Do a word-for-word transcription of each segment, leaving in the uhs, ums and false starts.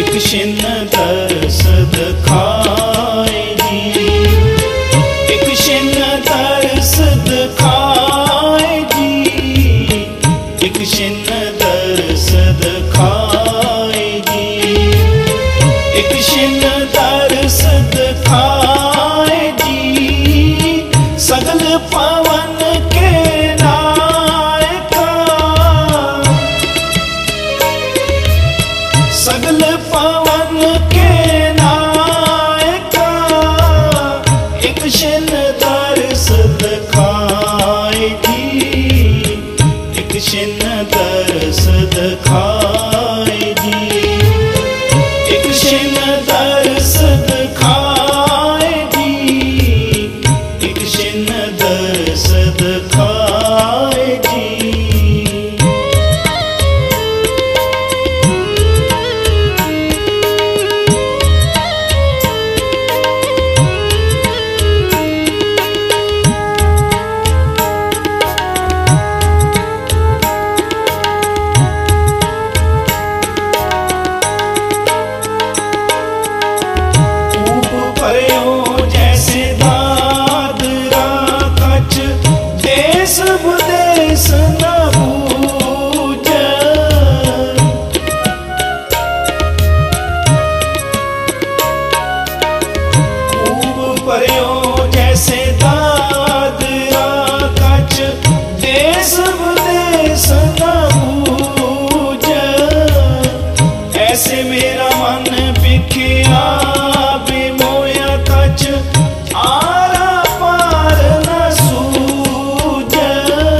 एक छिन दर्श दिखाए जी, एक छिन दर्श दिखाए जी, एक छिन दर्श दिखाए जी, एक छिन दर्श दिखाए जी। सगल पवन के नायका, सगल पवन के नायका, एक छिन दर्श दिखाए जी, एक छिन दर्श दिखाए जी, एक छिन दर्श दिखाए जी, एक छिन दर्श दिखाए जी। जैसे दादरा कच्छ देश विदेश न बूझे, खूब पर्यो जैसे दादरा कच्छ देश विदेश न बूझे। ऐसे मेरा मन बिखिया आरा पार न सूझे,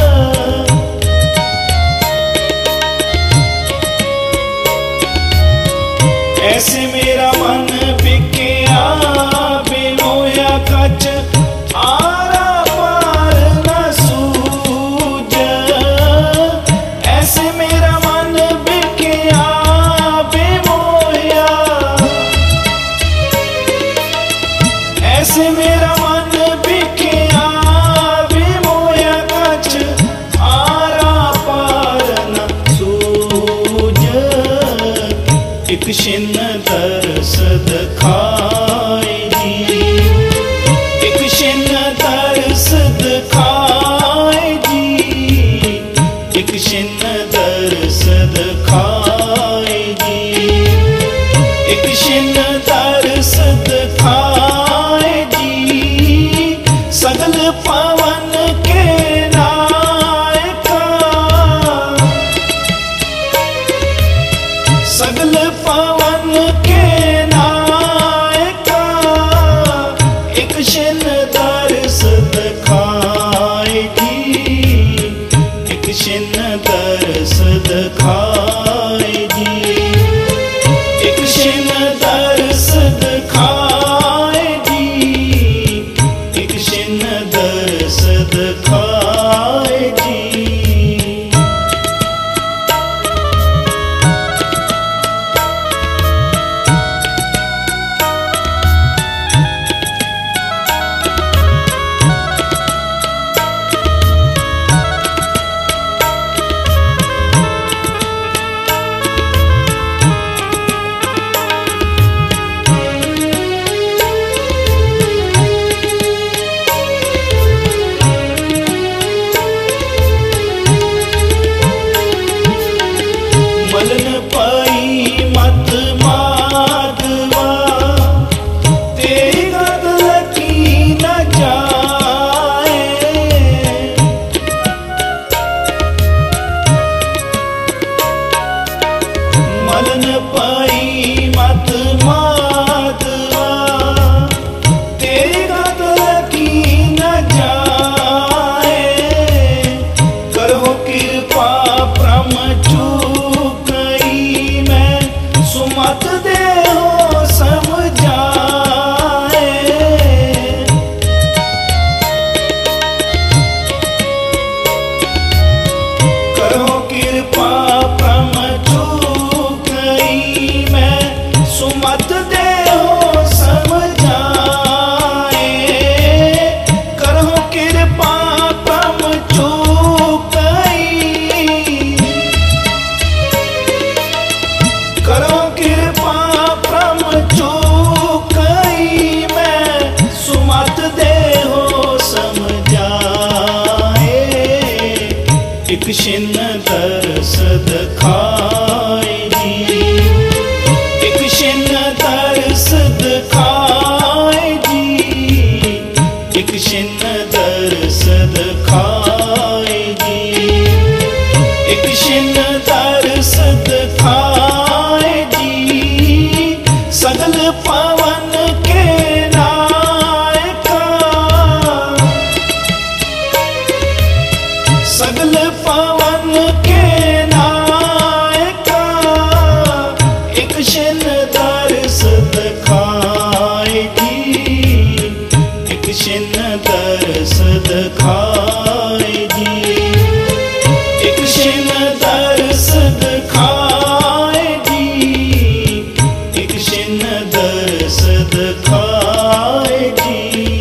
ऐसे मेरा मन बिखिया बिमोया कच्छ आरा पार न सूझे। ऐसे मेरा मन बिखिया बिमोया, ऐसे मेरा मन बिखिया बिमोया कच्छ आरा पार न सूझे। एक छिन दर्श दिखाए जी, एक छिन दर्श दिखाए जी, एक छिन दर्श दिखाए जी, एक छिन दर्श दिखाए जी। सगल पवन के नायका, सगल पवन के नायका, एक छिन दर्श दिखाए जी, एक छिन दर्श दिखाए जी, एक छिन दर्श दिखाए जी, एक छिन दर्श दिखाए जी। एक छिन दर्श दिखाए जी, एक छिन दर्श दिखाए जी, एक छिन दर्श दिखाए जी, एक छिन दर्श दिखाए जी। सगल पवन के नायका, सगल पवन के नायका, एक छिन दर्श दिखाए जी, एक छिन दर्श दिखाए जी, एक छिन दर्श दिखाए जी, एक छिन दर्श दिखाए जी।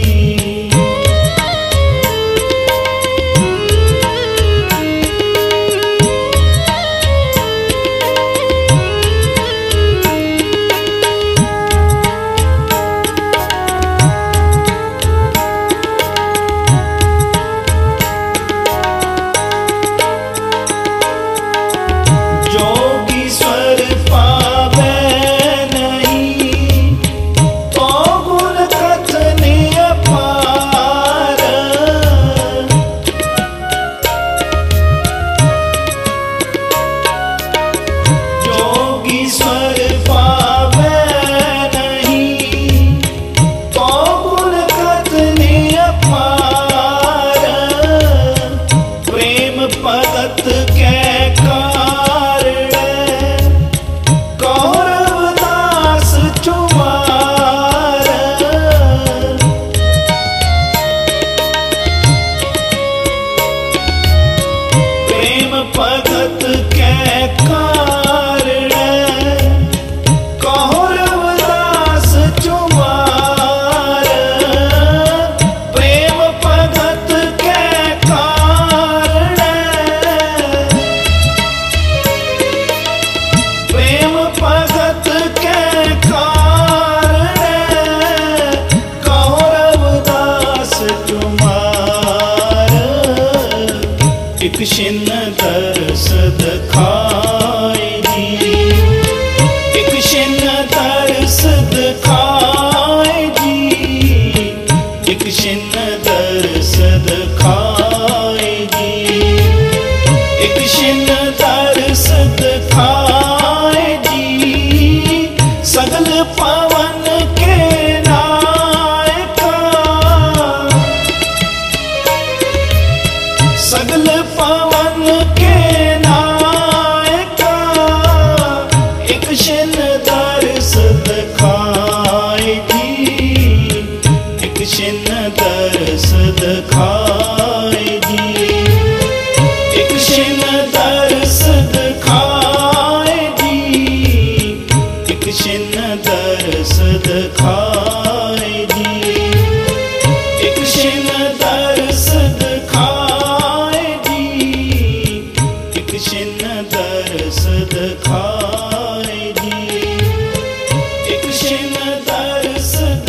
भगत के कारण कौरवदास चुमार, प्रेम भगत के कारण कौरवदास चुमार, प्रेम भगत के कारण, प्रेम भगत के कारण कौरवदास चुमार। एक छिन दर्श दिखाए जी, एक छिन दर्श दिखाए जी, एक छिन दर्श दिखाए जी, एक छिन दर्श दिखाए जी। सगल पवन के नायका, सगल पवन के नायका, एक छिन दर्श दिखाए जी, एक छिन दर्श दिखाए जी, एक छिन दर्श दिखाए जी, एक छिन दर्श दिखाए जी, एक छिन दर्श दिखाए जी, एक छिन दर्श दिखाए जी, एक छिन दर्श